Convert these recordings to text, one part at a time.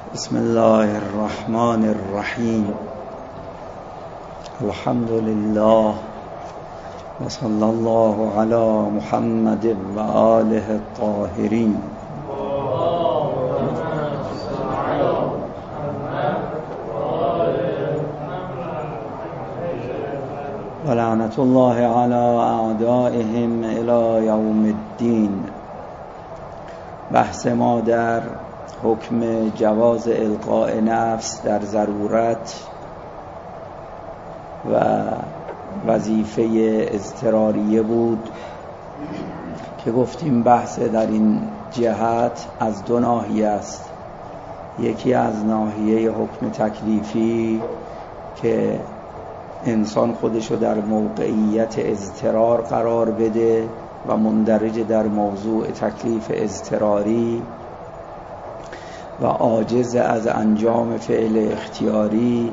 بسم الله الرحمن الرحیم. الحمد لله و صلی الله علی محمد و آله الطاهرین. و لعنت الله علی اعدائهم الی یوم الدین. بحث ما در حکم جواز القاء نفس در ضرورت و وظیفه اضطراریه بود که گفتیم بحث در این جهت از دو ناحیه است. یکی از ناحیه حکم تکلیفی که انسان خودشو در موقعیت اضطرار قرار بده و مندرج در موضوع تکلیف اضطراری و عاجز از انجام فعل اختیاری.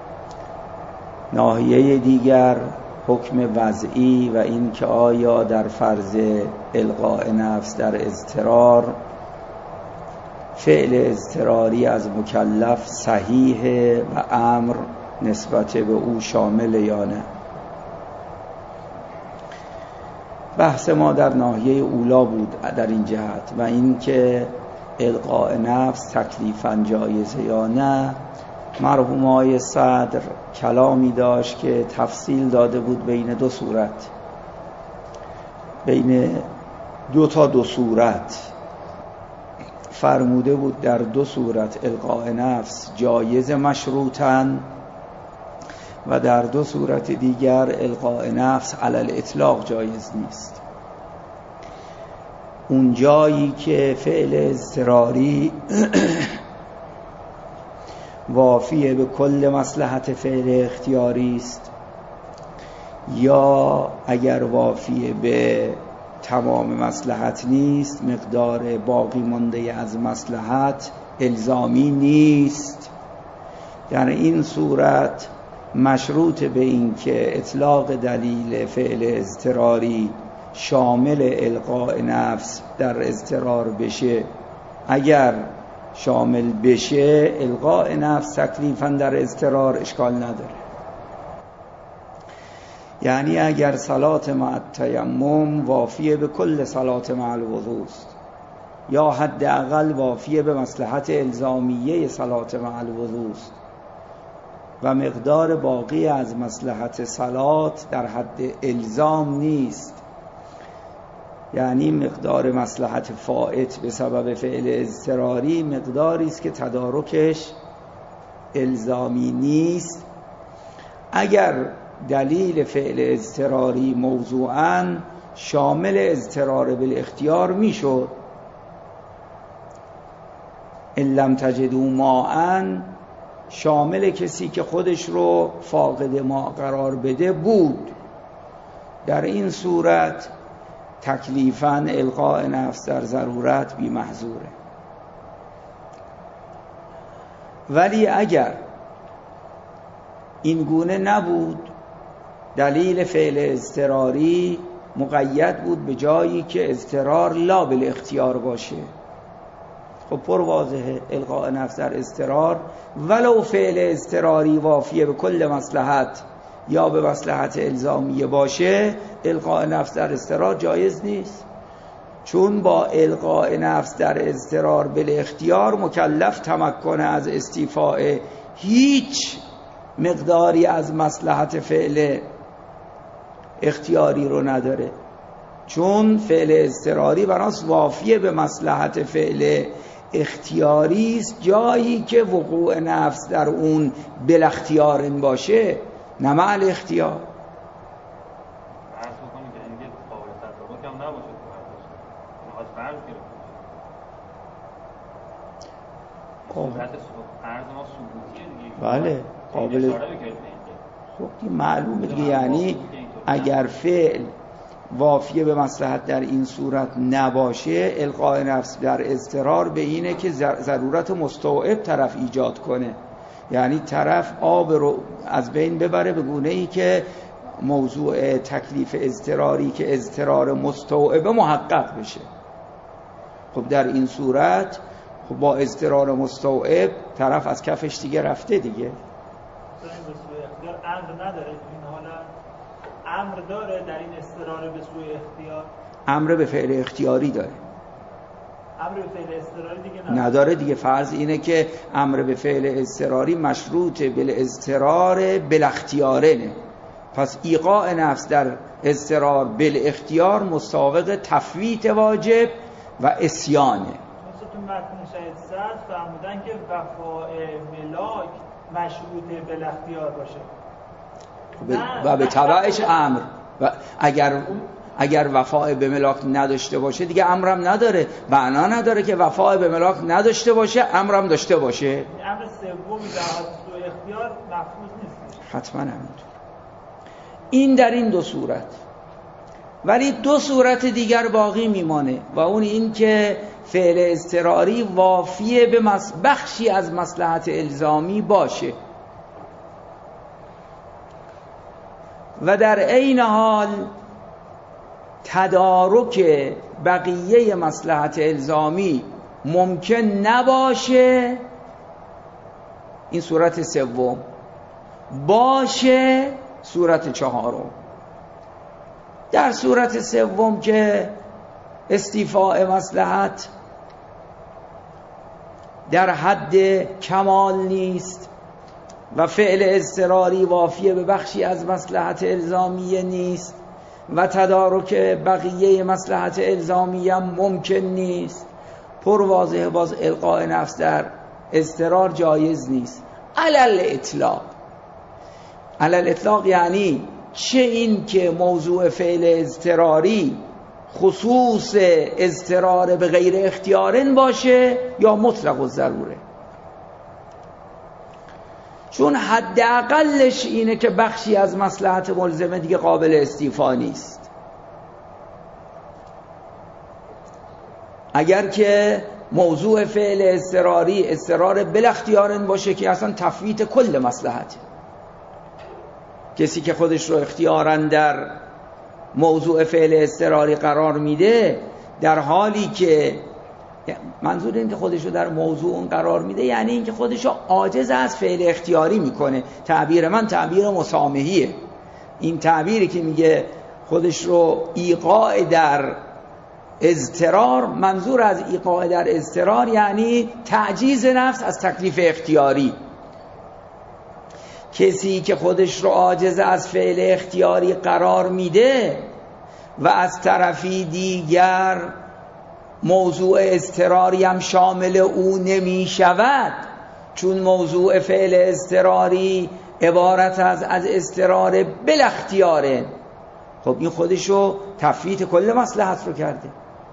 ناحیه دیگر حکم وضعی و این که آیا در فرض القاء نفس در اضطرار فعل اضطراری از مکلف صحیحه و امر نسبت به او شامل یا نه. بحث ما در ناحیه اولا بود در این جهت و این که القاء نفس تکلیفاً جایزه یا نه. مرحوم آقای صدر کلامی داشت که تفصیل داده بود بین دو صورت، بین دو صورت فرموده بود در دو صورت القاء نفس جایز مشروطاً و در دو صورت دیگر القاء نفس علی الاطلاق جایز نیست. اون جایی که فعل اضطراری وافیه به کل مصلحت فعل اختیاری است یا اگر وافیه به تمام مصلحت نیست، مقدار باقی مانده از مصلحت الزامی نیست. در این صورت مشروط به این که اطلاق دلیل فعل اضطراری شامل القاء نفس در اضطرار بشه. اگر شامل بشه القاء نفس تکلیفاً در اضطرار اشکال نداره. یعنی اگر صلات مع التیمم وافیه به کل صلات مع الوضوء است یا حداقل وافیه به مصلحت الزامیه صلات مع الوضوء است و مقدار باقی از مصلحت صلات در حد الزام نیست، یعنی مقدار مصلحت فائت به سبب فعل اضطراری مقداری است که تدارکش الزامی نیست، اگر دلیل فعل اضطراری موضوعاً شامل اضطرار بالاختیار میشد. ان لم تجدوا ماء شامل کسی که خودش رو فاقد ماء قرار بده بود. در این صورت تکلیفاً القاء نفس در ضرورت بی محظوره. ولی اگر این گونه نبود، دلیل فعل اضطراری مقید بود به جایی که اضطرار لا بالاختیار باشه، خب پر واضحه القاء نفس در اضطرار ولو فعل اضطراری وافیه به کل مصلحت یا به مصلحت الزامیه باشه، القاء نفس در اضطرار جایز نیست، چون با القاء نفس در اضطرار بالاختیار مکلف تمکن از استیفاء هیچ مقداری از مصلحت فعل اختیاری رو نداره، چون فعل اضطراری بناس وافیه به مصلحت فعل اختیاری است جایی که وقوع نفس در اون بالاختیار باشه، نه مع الاختیار. بله قابل خب معلومه دیگه، یعنی اگر فعل وافیه به مصلحت در این صورت نباشه، القاء نفس در اضطرار به اینه که ضرورت مستوعب طرف ایجاد کنه، یعنی طرف آب رو از بین ببره به گونه ای که موضوع تکلیف اضطراری که اضطرار مستوعب محقق بشه. خب در این صورت خب با اضطرار مستوعب طرف از کفش دیگه رفته دیگه. امر نداره این حالا، امر داره در این اضطرار به سوی اختیار، امر به فعل اختیاری داره، امر به فعل اضطراری دیگه نداره دیگه. فرض اینه که امر به فعل اضطراری مشروط بالاضطرار بالاختیارنه، پس ایقاع نفس در اضطرار بالاختیار مساوق تفویت واجب و عصیانه. تو متن شهید صد فرمودن که وفاء ملاک مشروط بالاختیار باشه و به تبعش امر، و اگر وفاء به ملاک نداشته باشه دیگه امرم نداره. معنا نداره که وفاء به ملاک نداشته باشه امرم داشته باشه. امر سومی در سوء اختیار مفروض نیست. حتما همینطور. این در این دو صورت. ولی دو صورت دیگر باقی میمانه و اون این که فعل اضطراری وافیه به بخشی از مصلحت الزامی باشه و در عین حال تدارک بقیه مصلحت الزامی ممکن نباشه. این صورت سوم. باشه صورت چهارم. در صورت سوم که استیفاء مصلحت در حد کمال نیست و فعل اضطراری وافیه به بخشی از مصلحت الزامیه نیست و تدارک بقیه مصلحت الزامیه ممکن نیست، پر واضحه باز القاء نفس در اضطرار جایز نیست. علل اطلاق یعنی چه این که موضوع فعل اضطراری خصوص اضطرار به غیر اختیارن باشه یا مطلق الضروره، چون حداقلش اینه که بخشی از مصلحت ملزمه دیگه قابل استیفا نیست. اگر که موضوع فعل اضطراری اضطرار بالاختیارن باشه که اصلا تفویت کل مصلحته، کسی که خودش رو اختیاراً در موضوع فعل اضطراری قرار میده، در حالی که منظور این که خودش رو در موضوع اون قرار میده یعنی این که خودش رو عاجز از فعل اختیاری میکنه. تعبیر من تعبیر مسامحیه. این تعبیری که میگه خودش رو ایقاع در اضطرار، منظور از ایقاع در اضطرار یعنی تعجیز نفس از تکلیف اختیاری. کسی که خودش رو عاجز از فعل اختیاری قرار میده و از طرفی دیگر موضوع اضطراری هم شامل او نمی شود، چون موضوع فعل اضطراری عبارت از اضطرار بالاختیاره، خب این خودش رو تفویت کل مصلحت رو کرده،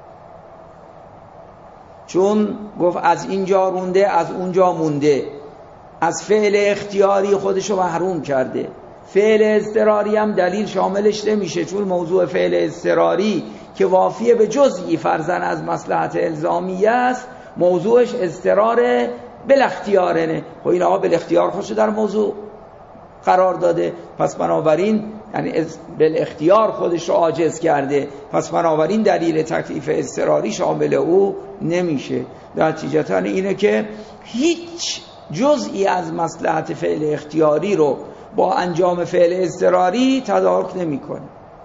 چون گفت از اینجا رونده از اونجا مونده، از فعل اختیاری خودشو محروم کرده. فعل اضطراری هم دلیل شاملش نمیشه، چون موضوع فعل اضطراری که وافیه به جزئی فرضاً از مصلحت الزامیه است، موضوعش اضطرار بالاختیارنه. خب این آقا بالاختیار خودشو در موضوع قرار داده، پس بنابراین یعنی بالاختیار خودش رو عاجز کرده، پس بنابراین دلیل تکلیف اضطراری شامل او نمیشه. نتیجتاً اینه که هیچ جزئی از مصلحت فعل اختیاری رو با انجام فعل اضطراری تدارک نمی‌کنه.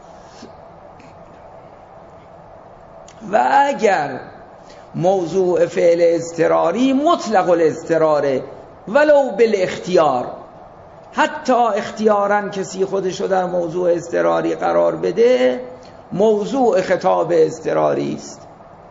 و اگر موضوع فعل اضطراری مطلق الاضطراره ولو بالاختیار، حتی اختیاراً کسی خودشو در موضوع اضطراری قرار بده، موضوع خطاب اضطراری است.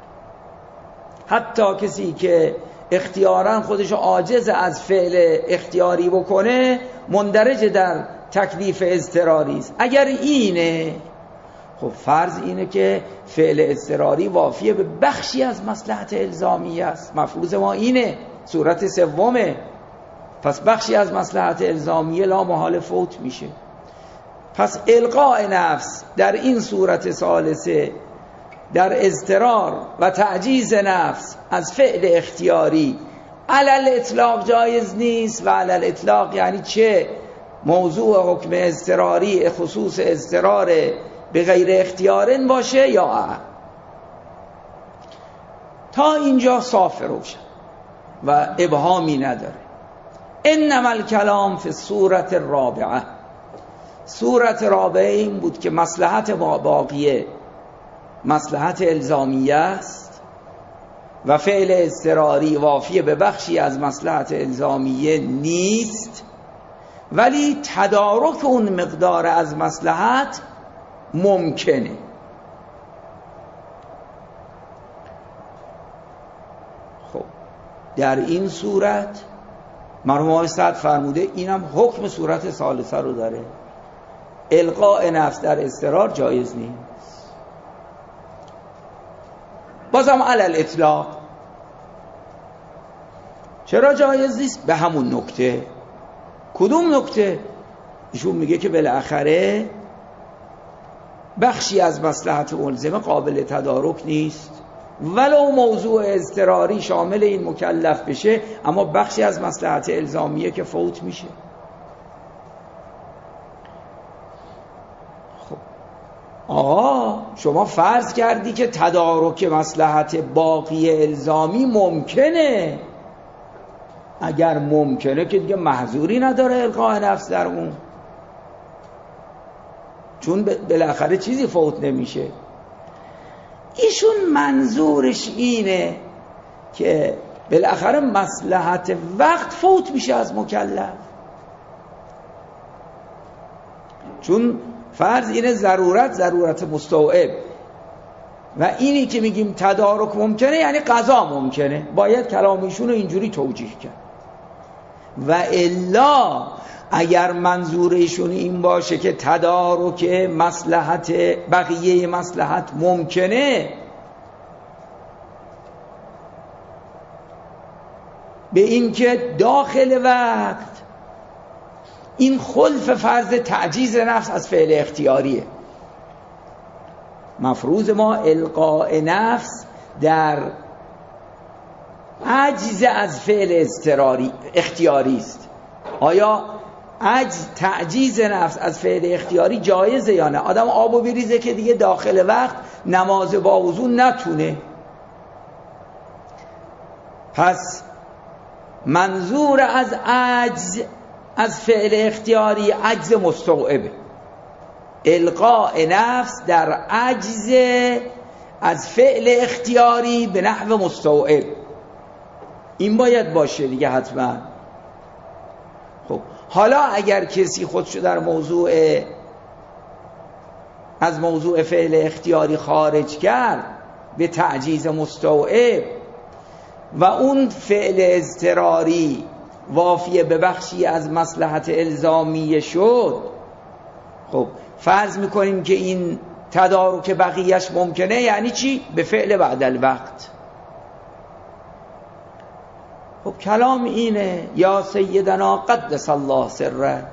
حتی کسی که اختیاراً خودشو عاجز از فعل اختیاری بکنه، مندرج در تکلیف اضطراری است. اگر اینه، خب فرض اینه که فعل اضطراری وافیه به بخشی از مصلحت الزامی است. مفروض ما اینه، صورت سومه، پس بخشی از مصلحت الزامیه لا محال فوت میشه. پس القاء نفس در این صورت ثالثه در اضطرار و تعجیز نفس از فعل اختیاری علل اطلاق جایز نیست. و علل اطلاق یعنی چه؟ موضوع حکم اضطراری خصوص اضطرار به غیر اختیارن باشه یا تا اینجا صاف روشن. و ابهامی نداره. انما الکلام فی الصورت الرابعه، صورت رابعه این بود که مصلحت باقیه مصلحت الزامیه است و فعل اضطراری وافی به بخشی از مصلحت الزامیه نیست، ولی تدارک اون مقدار از مصلحت ممکنه. خب در این صورت مرحوم آقای سعد فرموده اینم حکم صورت ثالثه رو داره، القاء نفس در اضطرار جایز نیست. بازم علی الاطلاق چرا جایز نیست؟ به همون نکته. کدوم نکته؟ ایشون میگه که بالاخره بخشی از مصلحت ملزمه قابل تدارک نیست، ولو موضوع اضطراری شامل این مکلف بشه، اما بخشی از مصلحت الزامیه که فوت میشه. خب آقا شما فرض کردی که تدارک مصلحت باقی الزامی ممکنه، اگر ممکنه که دیگه محظوری نداره القاء نفس در اون، چون بالاخره چیزی فوت نمیشه. ایشون منظورش اینه که بالاخره مصلحت وقت فوت میشه از مکلف، چون فرض اینه ضرورت مستوعب، و اینی که میگیم تدارک ممکنه یعنی قضا ممکنه. باید کلامیشون رو اینجوری توجیه کرد. و الا اگر منظورشون این باشه که تدارک مصلحت بقیه مصلحت ممکنه، به این که داخل وقت این خلف فرض تعجیز نفس از فعل اختیاریه. مفروض ما القاء نفس در عجز از فعل اختیاری است. آیا تعجیز نفس از فعل اختیاری جایزه یا نه؟ آدم آبو بریزه که دیگه داخل وقت نماز با وضو نتونه، پس منظور از عجز از فعل اختیاری عجز مستوعبه. القاء نفس در عجز از فعل اختیاری به نحو مستوعب، این باید باشه دیگه حتما. خب حالا اگر کسی خودشو در از موضوع فعل اختیاری خارج کرد به تعجیز مستوعب و اون فعل اضطراری وافی به بخشی از مصلحت الزامیه شد، خب فرض میکنیم که این تدارک بقیهش ممکنه. یعنی چی؟ به فعل بعد الوقت. خب کلام اینه یا سیدنا قدس الله سرک،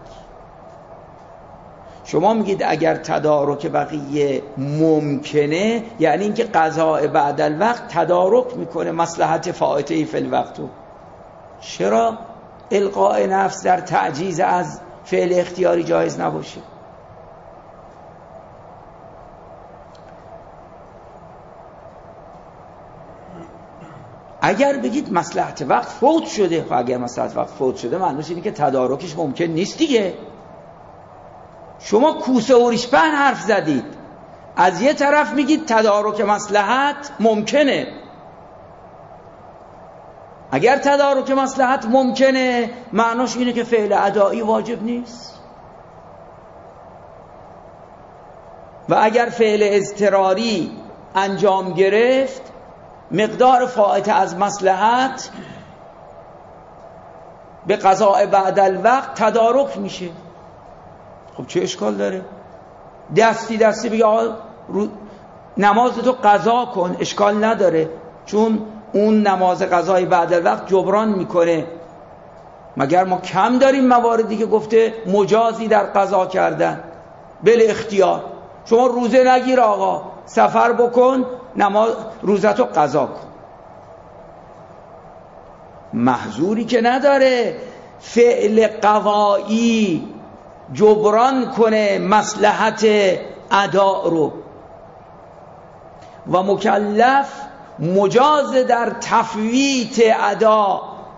شما میگید اگر تدارک بقیه ممکنه یعنی اینکه قضاء بعد الوقت تدارک میکنه مصلحت فائته فی الوقت. چرا القاء نفس در تعجیز از فعل اختیاری جایز نباشه؟ اگر بگید مصلحت وقت فوت شده، خب اگر مصلحت وقت فوت شده معنیش اینه که تدارکش ممکن نیست دیگه. شما کوسه و ریشپهن حرف زدید، از یه طرف میگید تدارک مصلحت ممکنه. اگر تدارک مصلحت ممکنه معنیش اینه که فعل ادایی واجب نیست، و اگر فعل اضطراری انجام گرفت مقدار فائته از مصلحت به قضاء بعد الوقت تدارک میشه. خب چه اشکال داره؟ دستی بگه نماز تو قضا کن، اشکال نداره، چون اون نماز قضای بعد الوقت جبران میکنه. مگر ما کم داریم مواردی که گفته مجازی در قضا کردن بل اختیار؟ شما روزه نگیر آقا، سفر بکن، نماز روزتو قضا کن. محظوری که نداره فعل قضایی جبران کنه مصلحت ادا رو، و مکلف مجاز در تفویت ادا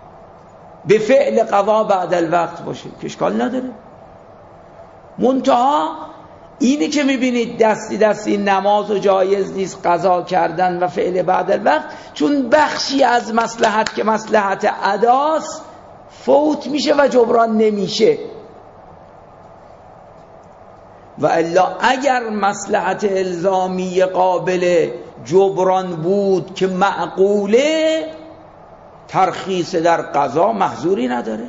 به فعل قضا بعد الوقت باشه که اشکال نداره. منتها اینی که میبینید دستی نماز و جایز نیست قضا کردن و فعل بعد الوقت، چون بخشی از مصلحت که مصلحت اداست فوت میشه و جبران نمیشه. و الا اگر مصلحت الزامی قابل جبران بود که معقوله، ترخیص در قضا محظوری نداره.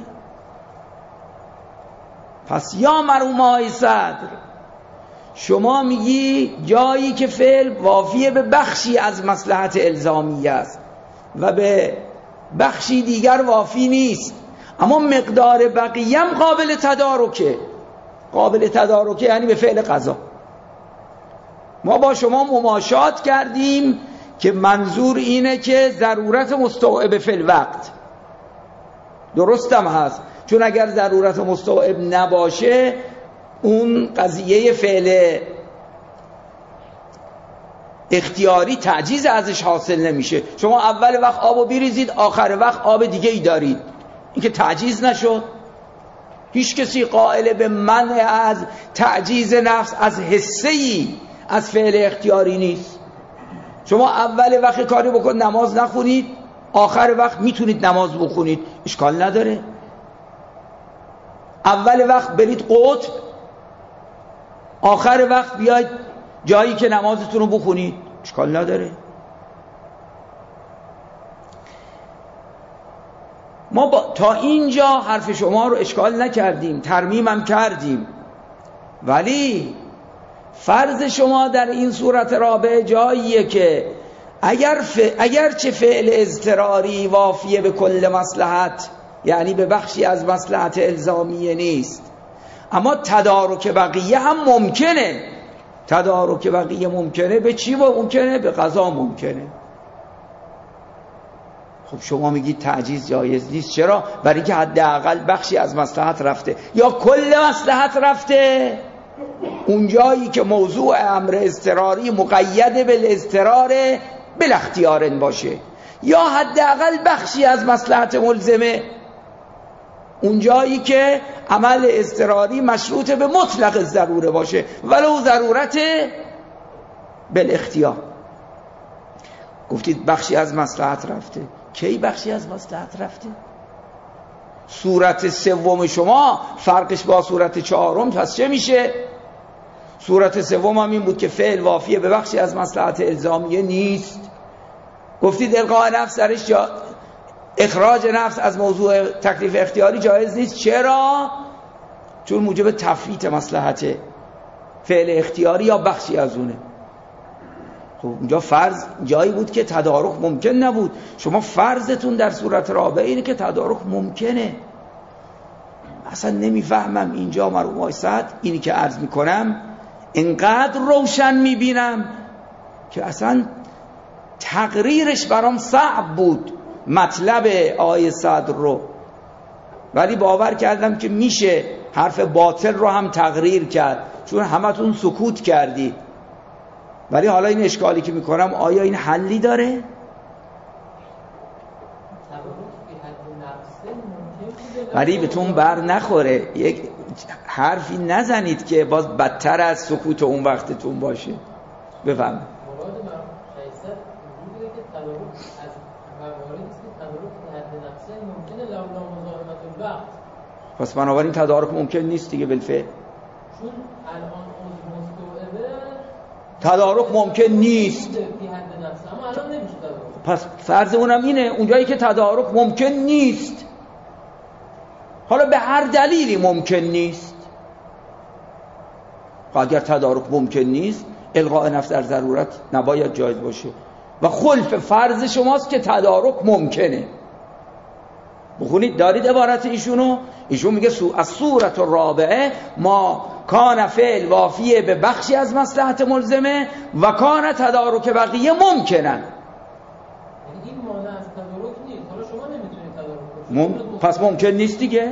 پس یا مرحوم آقای صدر، شما میگی جایی که فعل وافیه به بخشی از مصلحت الزامی است و به بخشی دیگر وافی نیست، اما مقدار بقیه هم قابل تدارکه. قابل تدارکه یعنی به فعل قضا. ما با شما مماشات کردیم که منظور اینه که ضرورت مستوعب فی الوقت. درستم هست، چون اگر ضرورت مستوعب نباشه اون قضیه فعل اختیاری تعجیز ازش حاصل نمیشه. شما اول وقت آبو بریزید، آخر وقت آب دیگه ای دارید، این که تعجیز نشد. هیچ کسی قائل به منع از تعجیز نفس از حسه‌ای از فعل اختیاری نیست. شما اول وقت کاری بکن نماز نخونید، آخر وقت میتونید نماز بخونید، اشکال نداره. اول وقت برید قطب، آخر وقت بیاید جایی که نمازتون رو بخونید، اشکال نداره. ما تا اینجا حرف شما رو اشکال نکردیم، ترمیمم کردیم، ولی فرض شما در این صورت رابعه جاییه که اگر چه فعل اضطراری وافیه به کل مصلحت، یعنی به بخشی از مصلحت الزامیه نیست، اما تدارک بقیه هم ممکنه. تدارک بقیه ممکنه به چی ممکنه؟ به قضا ممکنه. خب شما میگید تعجیز جایز نیست. چرا؟ برای که حداقل بخشی از مصلحت رفته یا کل مصلحت رفته. اونجایی که موضوع امر اضطراری مقید بالاضطرار بالاختیار باشه، یا حداقل بخشی از مصلحت ملزمه، اونجایی که عمل اضطراری مشروط به مطلق ضروره باشه ولو ضرورت بالاختیار. گفتید بخشی از مصلحت رفته. کی بخشی از مصلحت رفته؟ صورت سوم شما فرقش با صورت چهارم پس چه میشه؟ صورت سوم هم این بود که فعل وافیه به بخشی از مصلحت الزامیه نیست. گفتید القاء نفس درش اخراج نفس از موضوع تکلیف اختیاری جایز نیست. چرا؟ چون موجب تفریط مصلحت فعل اختیاری یا بخشی از اونه. خب اونجا فرض جایی بود که تدارک ممکن نبود. شما فرضتون در صورت رابعه اینه که تدارک ممکنه. اصلا نمیفهمم اینجا مرحوم آقای سعد اینی که عرض میکنم اینقدر روشن میبینم که اصلا تقریرش برام صعب بود مطلب آیه صدر رو، ولی باور کردم که میشه حرف باطل رو هم تقریر کرد، چون همتون سکوت کردید. ولی حالا این اشکالی که میکنم آیا این حلی داره؟ ولی بهتون بر نخوره یک حرفی نزنید که باز بدتر از سکوت اون وقتتون باشه. بفهم پس بنابراین تدارک ممکن نیست دیگه بالفعل. چون الان تدارک ممکن نیست، اما الان نمیشه تدارک. پس فرض اونم اینه اونجایی که تدارک ممکن نیست، حالا به هر دلیلی ممکن نیست. اگر تدارک ممکن نیست الغاء نفس در ضرورت نباید جایز باشه و خلف فرض شماست که تدارک ممکنه. بخونید دارید عبارت ایشونو. ایشون میگه از صورت الرابعه ما کان فعل وافیه به بخشی از مصلحت ملزمه و کان تدارک بقیه ممکنن. این مانع از تدارک نیست. حالا شما نمیتونید تدارک کنید. پس ممکن نیست دیگه،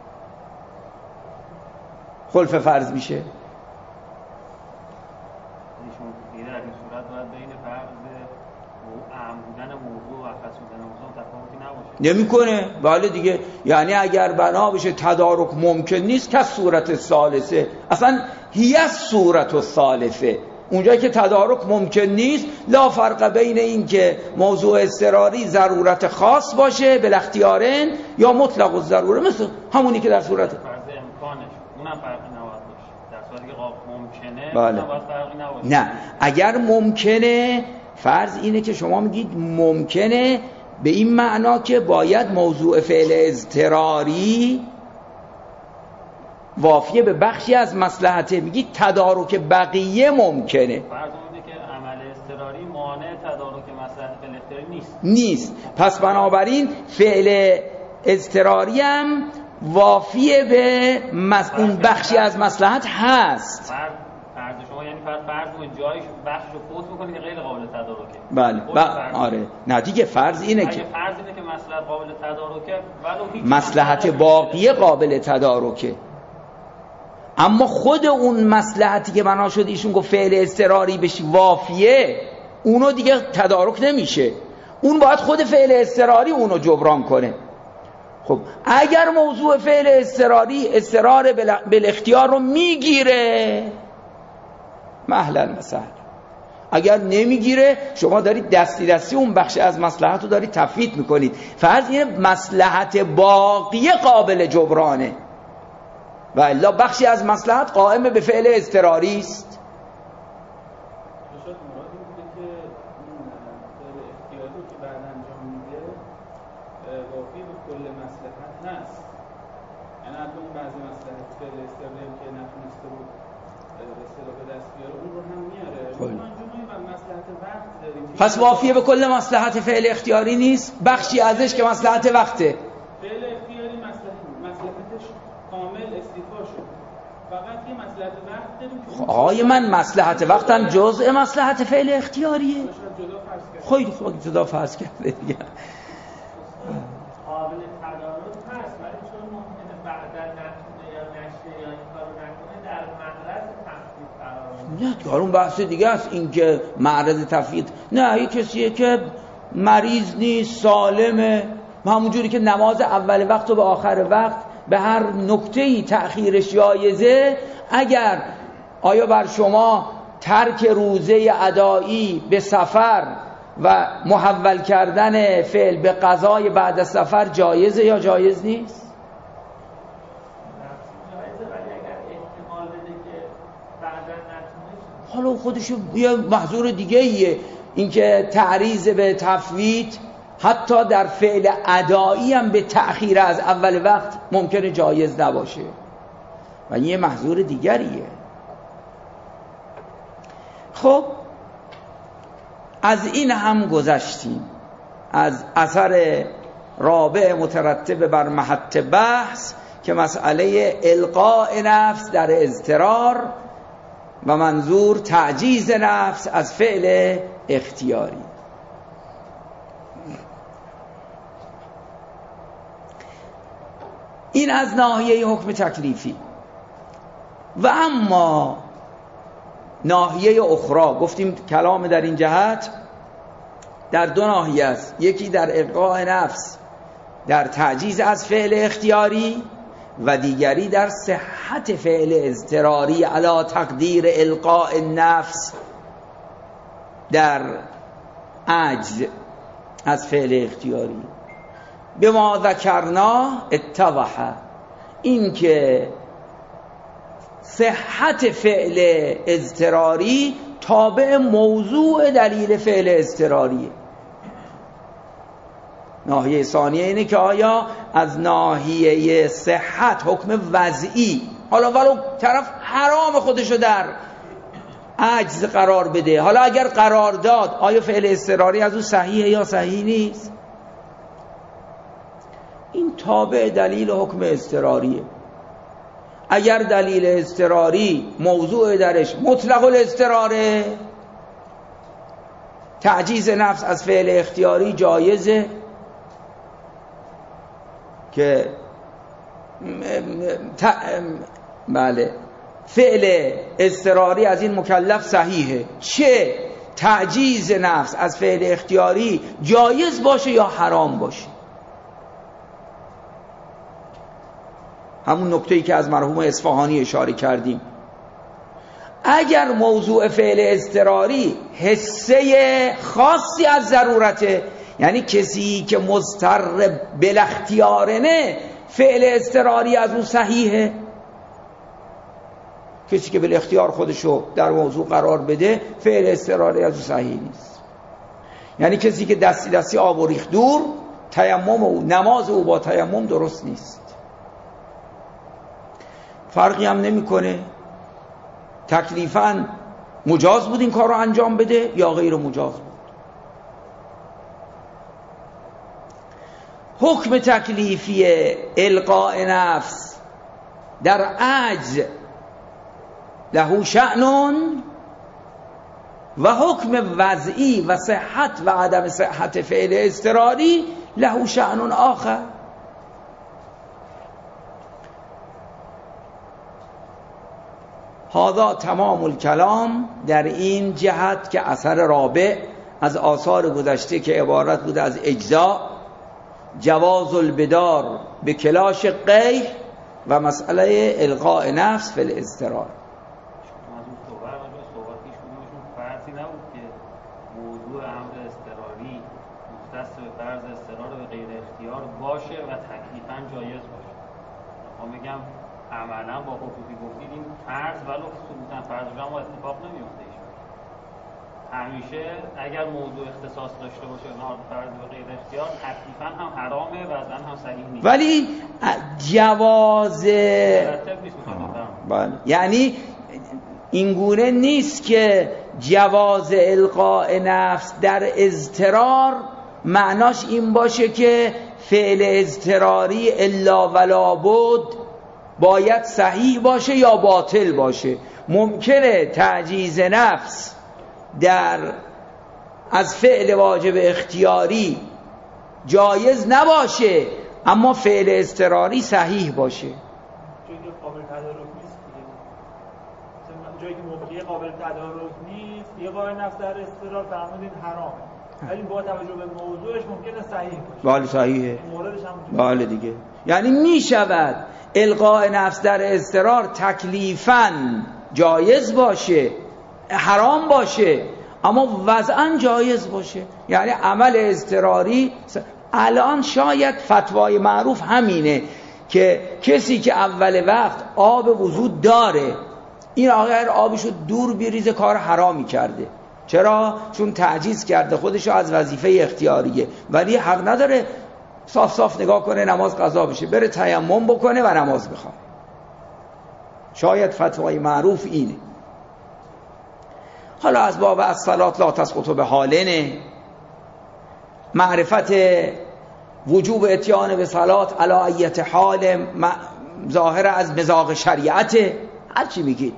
خلف فرض میشه. در این صورت باید بین فرض اعم بودن موضوع و خاص بودن موضوع تفاوتی نباشه. نمیکنه. بله دیگه، یعنی اگر بنا بشه تدارک ممکن نیست که صورت ثالثه، اصلا هی صورت الثالثه، اونجایی که تدارک ممکن نیست لا فرق بین این که موضوع اضطراری ضرورت خاص باشه بالاختیارن یا مطلق الضروره، مثل همونی که در صورت فرض امکانش اونم فرقی نباید باشه، در صورتی که ممکنه بله. اونم باید فرقی نباشه. نه، اگر ممکنه، فرض اینه که شما میگید ممکنه به این معنا که باید موضوع فعل اضطراری وافیه به بخشی از مصلحته، میگید تدارک بقیه ممکنه. فرض اونه که عمل اضطراری مانع تدارک مصلحت فعل اختیاری نیست. پس بنابراین فعل اضطراری هم وافیه به اون بخشی از مصلحت هست. فرض شما یعنی فرض اون جایش بخششو فوت بکنه که غیر قابل تدارکه. بله. آره. نه دیگه، فرض اینه که مصلحت قابل تدارکه ولو هیچ مصلحت باقیه قابل تدارکه، اما خود اون مصلحتی که بنا شد ایشون گفت فعل اضطراری بهش وافیه، اونو دیگه تدارک نمیشه، اون باید خود فعل اضطراری اونو جبران کنه. خب اگر موضوع فعل اضطراری اضطرار بالاختیار رو میگیره مهلا مثلا، اگر نمیگیره شما دارید دستی دستی اون بخش از مصلحت رو دارید تفویت میکنید. فرض اینه مصلحت باقی قابل جبرانه و الا بخشی از مصلحت قائم به فعل اضطراری است. شاید مراد این بوده که اون فعل اختیاری که بعد انجام میده وافی به کل مصلحت هست، یعنی حتی اون بعضی مصلحت فعل اضطراری که نتونسته بود به اصطلاح به دست بیاره اون رو هم میاره. مصلحت وقت داریم، پس وافیه به کل مصلحت فعل اختیاری نیست، بخشی ازش که مصلحت وقته. فعل اختیاری مصلحتش کامل استیفا شد، فقط یه مصلحت وقت داریم. آقای من مصلحت وقتم جزء مصلحت فعل اختیاریه. خیلی خوب جدا فرض کرده دیگه. قابل تدارک هست، ولی چون ممکنه بعدا نتونه یا نشه یا این کارو نکنه در معرض تفویض قرار نه، اون بحث دیگه است. این که معرض تفویض، نه، یه کسیه که مریض نیست، سالمه، همونجوری که نماز اول وقت و به آخر وقت به هر نکته‌ای تأخیرش جایزه. اگر آیا بر شما ترک روزه ادایی به سفر و محول کردن فعل به قضای بعد از سفر جایزه یا جایز نیست؟ جایزه، ولی اگر احتمال بده که بعدا نتونه، حالا خودشو یه محظور دیگه ایه. اینکه تعریض به تفویت حتی در فعل ادایی هم به تأخیر از اول وقت ممکنه جایز نباشه و یه محظور دیگریه. خب از این هم گذشتیم، از اثر رابع مترتب بر محط بحث که مسئله القاء نفس در اضطرار و منظور تعجیز نفس از فعل اختیاری. این از ناحیه حکم تکلیفی. و اما ناحیه اخرى، گفتیم کلام در این جهت در دو ناحیه است، یکی در القاء نفس در تعجیز از فعل اختیاری و دیگری در صحت فعل اضطراری علی تقدیر القاء نفس در عجز از فعل اختیاری. به ما ذکرنا اتضح، این که صحت فعل اضطراری تابع موضوع دلیل فعل اضطراریه. ناحیه ثانیه اینه که آیا از ناحیه صحت حکم وضعی، حالا ولو طرف حرام خودشو در عجز قرار بده، حالا اگر قرار داد آیا فعل اضطراری از او صحیحه یا صحیح نیست؟ این تابع دلیل حکم اضطراریه. اگر دلیل اضطراری موضوع درش مطلق الاضطراره، تعجیز نفس از فعل اختیاری جایزه که بله فعل اضطراری از این مکلف صحیحه، چه تعجیز نفس از فعل اختیاری جایز باشه یا حرام باشه. همون نکته‌ای که از مرحوم اصفهانی اشاره کردیم. اگر موضوع فعل اضطراری حسه خاصی از ضرورته، یعنی کسی که مضطر بالاختیارنه فعل اضطراری از اون صحیحه. کسی که بالاختیار خودشو در موضوع قرار بده فعل اضطراری از اون صحیح نیست. یعنی کسی که دستی دستی آب و ریخت دور، تیمم او، نماز او با تیمم درست نیست. فرقی هم نمیکنه تکلیفاً مجاز بود این کار رو انجام بده یا غیر مجاز بود. حکم تکلیفی القاء نفس در عجز له شأن و حکم وضعی و صحت و عدم صحت فعل اضطراری له شأن آخر. هذا تمام الکلام در این جهت که اثر رابع از آثار گذشته که عبارت بود از اجزاء، جواز البدار به کلاش غیر و مسئله القاء نفس فی الاضطرار. فرضی نبود که موضوع امر اضطراری مختص به فرض اضطرار به غیر اختیار باشه و تکلیفاً جایز باشه. ما میگم عملاً با حقوقی گفتید این فرض ولو ثبوتاً فرض رو هم اتفاق نمیفته. همیشه اگر موضوع اختصاص داشته باشه نهاد فرض به غیر اختیار تکلیفاً هم حرامه و اصلا هم صحیح نیست. ولی جواز یعنی اینگونه نیست که جواز القاء نفس در اضطرار معناش این باشه که فعل اضطراری الا ولا بد باید صحیح باشه یا باطل باشه. ممکنه تعجیز نفس از فعل واجب اختیاری جایز نباشه اما فعل اضطراری صحیح باشه. جایی که قابل تدارک نیست، جایی که موقعی قابل تدارک نیست، یه قاء نفس در اضطرار فرمودین حرامه، ولی با توجه به موضوعش ممکنه صحیح باشه. بله صحیحه. موردش هم بله دیگه. یعنی می شود القاء نفس در اضطرار تکلیفاً جایز باشه، حرام باشه، اما وضعاً جایز باشه. یعنی عمل اضطراری الان شاید فتوای معروف همینه که کسی که اول وقت آب وضو داره، این اگر آبشو دور بریزه کار حرامی کرده. چرا؟ چون تعجیز کرده خودشو از وظیفه اختیاریه، ولی حق نداره صاف صاف نگاه کنه نماز قضا بشه، بره تیمم بکنه و نماز بخواد. شاید فتوای معروف اینه. حالا از باب الصلاة لا تسقط بحالن، معرفت وجوب اتیان به صلات علی ایت حال ظاهر از مذاق شریعت، هر چی میگید.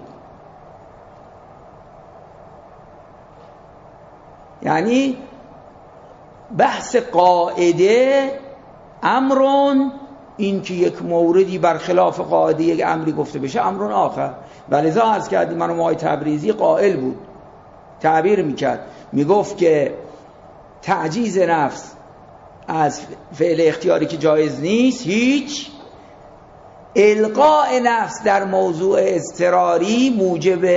یعنی بحث قاعده امرون، این که یک موردی برخلاف قاعده یک امری گفته بشه امرون آخر. ولذا عرض کردیم من آقای تبریزی قائل بود، تعبیر میکرد، میگفت که تعجیز نفس از فعل اختیاری که جایز نیست هیچ، القاء نفس در موضوع اضطراری موجب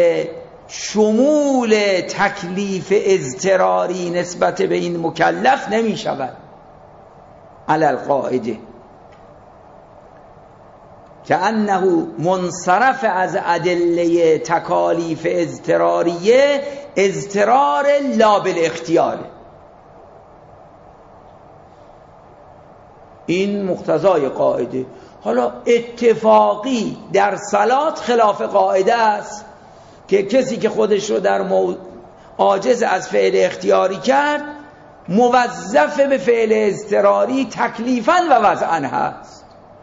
شمول تکلیف اضطراری نسبت به این مکلف نمی شود علی القاعده، که انه منصرف از ادله تکالیف اضطراریه، اضطرار لا بالاختیاره. این مقتضای قاعده. حالا اتفاقی در صلات خلاف قاعده است که کسی که خودش رو در عاجز از فعل اختیاری کرد موظف به فعل اضطراری تکلیفاً و وضعاً هست.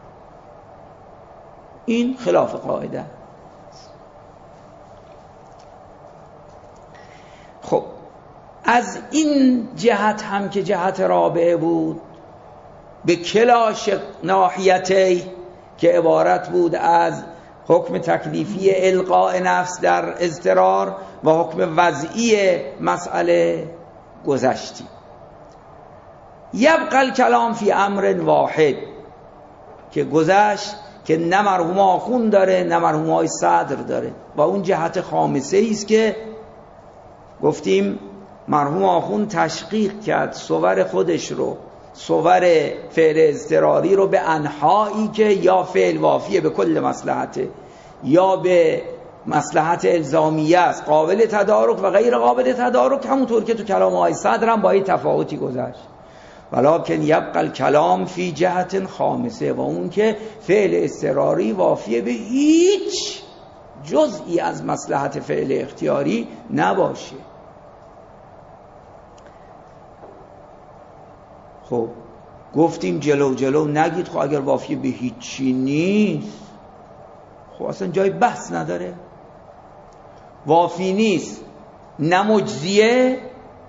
این خلاف قاعده. خب از این جهت هم که جهت رابعه بود، به کلاش ناحیتی که عبارت بود از حکم تکلیفی القاء نفس در اضطرار و حکم وضعی مسئله گذشتیم. یبقى الکلام فی امر واحد، که گذشت که نه مرحوم آخوند داره نه مرحوم آقای صدر داره. و اون جهت خامسه ایست که گفتیم مرحوم آخوند تشقیق کرد صور خودش رو، صور فعل اضطراری رو به انحایی که یا فعل وافیه به کل مصلحته یا به مصلحت الزامیه است، قابل تدارک و غیر قابل تدارک، همونطور که تو کلام آقای صدر هم با این تفاوتی گذشت. ولکن یبقى الکلام فی جهت خامسه، و اون که فعل اضطراری وافیه به هیچ جزئی از مصلحت فعل اختیاری نباشه. خب گفتیم جلو نگید خب اگر وافیه به هیچی نیست، خب اصلا جای بحث نداره. وافی نیست، نه مجزیه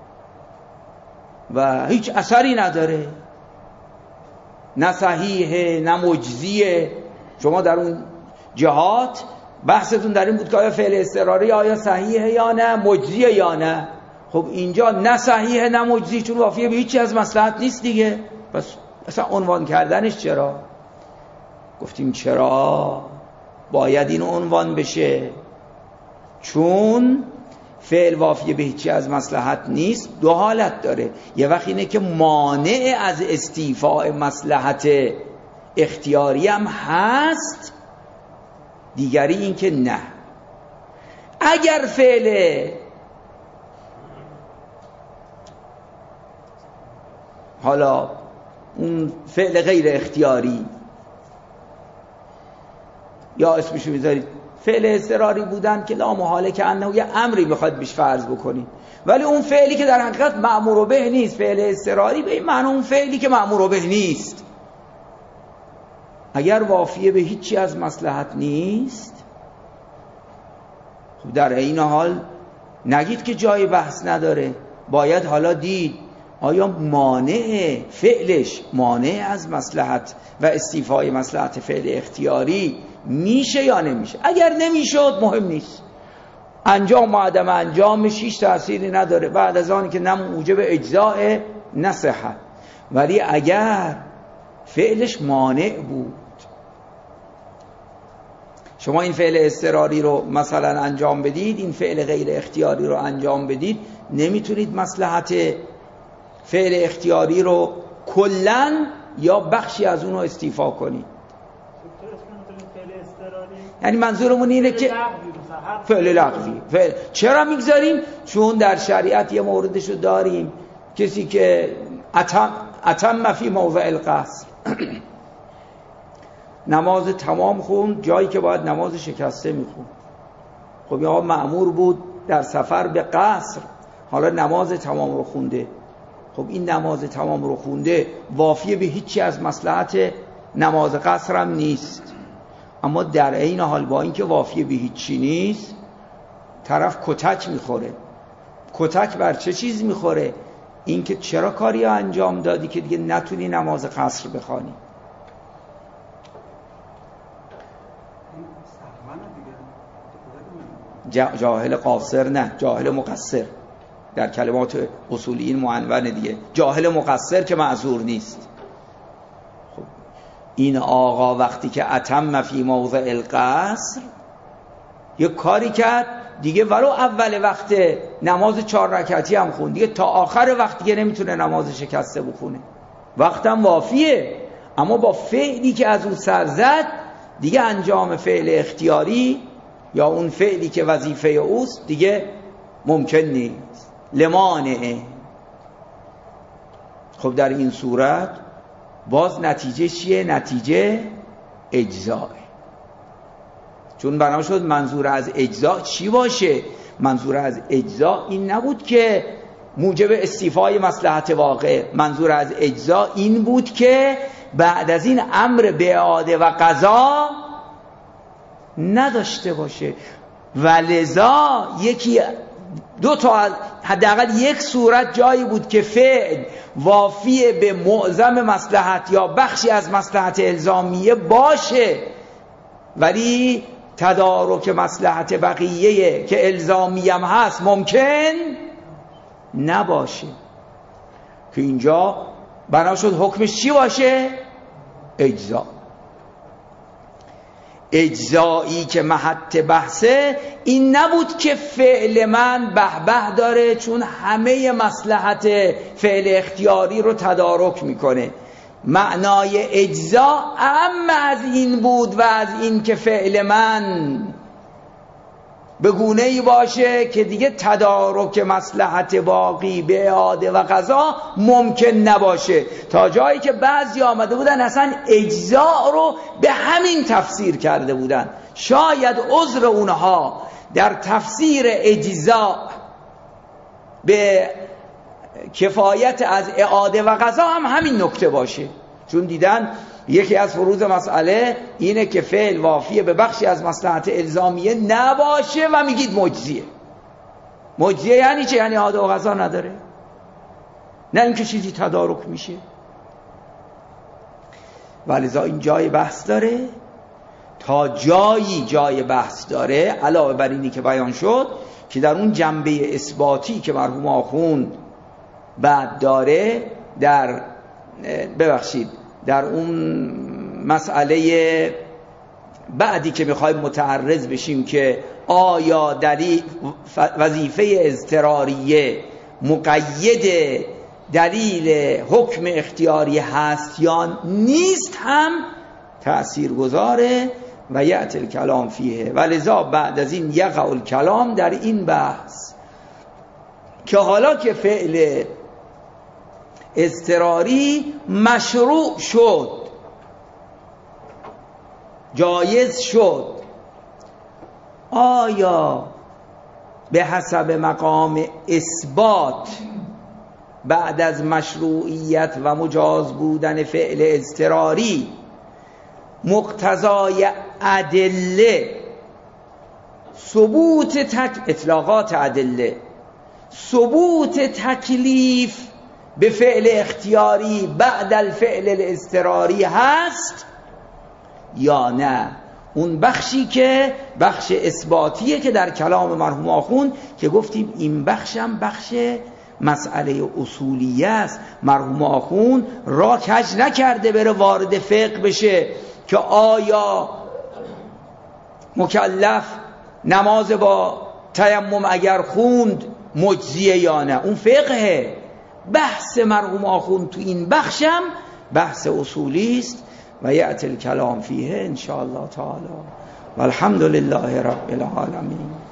و هیچ اثری نداره، نه صحیحه نه مجزیه. شما در اون جهات بحثتون در این بود که آیا فعل اضطراری آیا صحیحه یا نه، مجزیه یا نه. خب اینجا نه صحیحه نه مجزی، چون وافیه به هیچی از مصلحت نیست دیگه. پس اصلا عنوان کردنش چرا؟ گفتیم چرا باید این عنوان بشه؟ چون فعل وافیه به هیچی از مصلحت نیست دو حالت داره. یه وقت اینه که مانع از استیفاء مصلحت اختیاری هم هست، دیگری این که نه. اگر فعل حالا اون فعل غیر اختیاری یا اسمشو میذارید فعل اضطراری بودن که لا محاله که انه یه امری میخواد بیش فرض بکنید، ولی اون فعلی که در حقیقت مأمور به نیست، فعل اضطراری به این معنی اون فعلی که مأمور به نیست، اگر وافیه به هیچی از مصلحت نیست، خب در این حال نگید که جای بحث نداره. باید حالا دید آیا مانع فعلش مانع از مصلحت و استیفای مصلحت فعل اختیاری میشه یا نمیشه. اگر نمیشد مهم نیست، انجام و عدم انجامش هیچ تأثیری نداره، بعد از آنی که نه موجب اجزاء نه صحت. ولی اگر فعلش مانع بود، شما این فعل اضطراری رو مثلا انجام بدید، این فعل غیر اختیاری رو انجام بدید، نمیتونید مصلحت فعل اختیاری رو کلن یا بخشی از اون رو استیفا کنید. یعنی منظورمون اینه که فعل لغوی. چرا میگذاریم؟ چون در شریعت یه موردشو داریم، کسی که اتم فی موضع القصر نماز تمام خوند جایی که باید نماز شکسته میخوند. خب یا مأمور بود در سفر به قصر، حالا نماز تمام رو خونده. خب این نماز تمام رو خونده وافیه به هیچی از مصلحت نماز قصر هم نیست، اما در این حال با اینکه وافیه به هیچی نیست، طرف کتک میخوره. کتک بر چه چیز میخوره؟ این که چرا کاری انجام دادی که دیگه نتونی نماز قصر بخوانی. جاهل قاصر نه، جاهل مقصر. در کلمات اصولیین معنون دیگه. جاهل مقصر که معذور نیست. خب این آقا وقتی که اتم فی موضع القصر یه کاری کرد دیگه، ولو اول وقت نماز 4 رکعتی هم خوند، دیگه تا آخر وقت دیگه نمیتونه نماز شکسته بخونه، وقتم وافیه، اما با فعلی که از اون سر زد دیگه انجام فعل اختیاری یا اون فعلی که وظیفه اوست دیگه ممکن نیست، لمانعه. خب در این صورت باز نتیجه چیه؟ نتیجه اجزاء. چون بنا شد منظور از اجزاء چی باشه؟ منظور از اجزاء این نبود که موجب استیفای مصلحت واقع، منظور از اجزاء این بود که بعد از این امر به اعاده و قضا نداشته باشه. و لذا یکی دو تا حداقل یک صورت جایی بود که فعل وافی به معظم مصلحت یا بخشی از مصلحت الزامیه باشه، ولی تدارک مصلحت بقیه که الزامی هم هست ممکن نباشه، که اینجا بنا شد حکمش چی باشه؟ اجزا. اجزایی که محط بحثه این نبود که فعل من به داره چون همه مصلحت فعل اختیاری رو تدارک میکنه. معنای اجزا اعم از این بود و از این که فعل من به گونه‌ای باشه که دیگه تدارک مصلحت باقی به اعاده و قضا ممکن نباشه، تا جایی که بعضی آمده بودن اصلا اجزا رو به همین تفسیر کرده بودن. شاید عذر اونها در تفسیر اجزا به کفایت از اعاده و قضا هم همین نکته باشه، چون دیدن یکی از فروض مسئله اینه که فعل وافیه به بخشی از مصلحت الزامیه نباشه و میگید مجزیه. مجزیه یعنی چه؟ یعنی اعاده و قضا نداره، نه اینکه چیزی تدارک میشه. ولذا این جای بحث داره، تا جای بحث داره، علاوه بر اینی که بیان شد که در اون جنبه اثباتی که مرحوم آخوند بعد داره، در اون مسئله بعدی که میخوایم متعرض بشیم که آیا دلیل وظیفه اضطراریه مقید دلیل حکم اختیاری هست یا نیست هم تأثیر گذاره و یأتی الکلام فیه. ولذا بعد از این یقع الکلام در این بحث که حالا که فعل اضطراری مشروع شد، جایز شد، آیا به حسب مقام اثبات بعد از مشروعیت و مجاز بودن فعل اضطراری مقتضای ادله ثبوت اطلاقات ادله ثبوت تکلیف به فعل اختیاری بعد الفعل الاضطراری هست یا نه؟ اون بخشی که بخش اثباتیه که در کلام مرحوم آخوند که گفتیم این بخشم بخش مسئله اصولیه است. مرحوم آخوند را کج نکرده بره وارد فقه بشه که آیا مکلف نماز با تیمم اگر خوند مجزیه یا نه. اون فقهه. بحث مرحوم آخوند تو این بخشم بحث اصولی است و یأتی الکلام فیه ان شاء الله تعالی. والحمد لله رب العالمین.